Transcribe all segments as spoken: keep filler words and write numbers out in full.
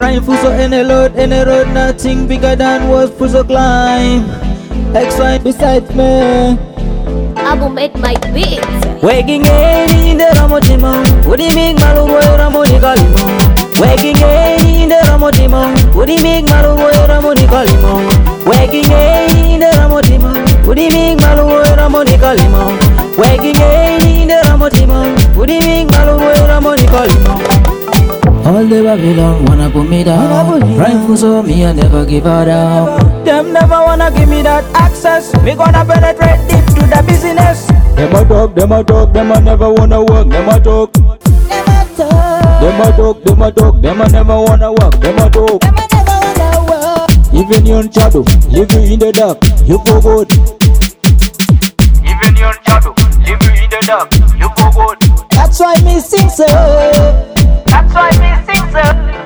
Rhyme fuso in the road, in the road, nothing bigger than was fuso climb. X-Wine beside me. Abu made my beat. Waking in the Ramotimo, would he make Malubo Ramonicolimo? Waking in the Ramotimo, would he make Malubo Ramonicolimo? Waking in the Ramotimo, would he make Malubo Ramonicolimo? Waking in the Ramotimo, would he make Malubo Ramonicolimo? All the Babylon wanna put me down. Rhyme for so me I never give her down. Them never wanna give me that access. Me gonna penetrate deep to the business. Them a talk, them a talk, them a never wanna work. Them a talk, them a talk, them a talk, them a talk, them a never wanna work. Them a talk, them a never wanna work. Even you in shadow, leave you in the dark, you for good. Even you in shadow, leave you in the dark, you for good. That's why me sing so. That's why me sing so.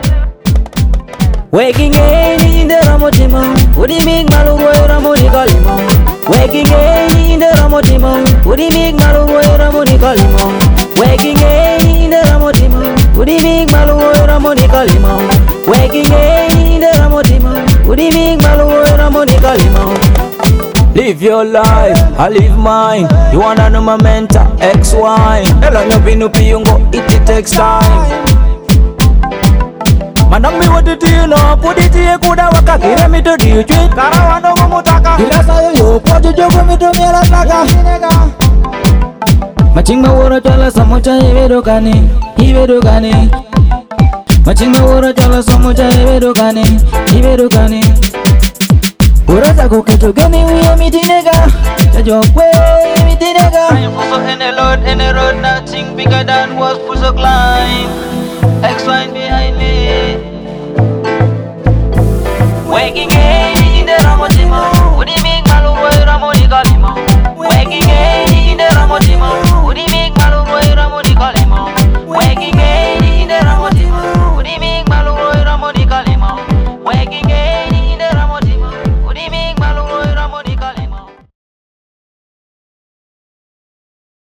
Waking in the Ramotimo, would he make Malubo Ramonicolimo? Waking in the Ramotimo, would he make Malubo Ramonicolimo? Waking in the Ramotimo, would he make Malubo Ramonicolimo? Waking in the Ramotimo, would he make Malubo Ramonicolimo? Live your life, I live mine. You wanna know my mentor, X-Wine. Hello, no binu piyungo, it takes time. Manambi wati no pudi tiye kuda waka kire mito diuchwi karawano kumutaka kila sayo yo pojo jogo mito mera taka Machinga woro chala samocha ibedo kani, ibedo kani Machinga woro chala samocha ibedo kani, ibedo kani Uraza kuketo gani uye miti nega Jajo kwe miti nega I am fuso in the road, in the road Nothing bigger than was fuso climb X-Wine behind me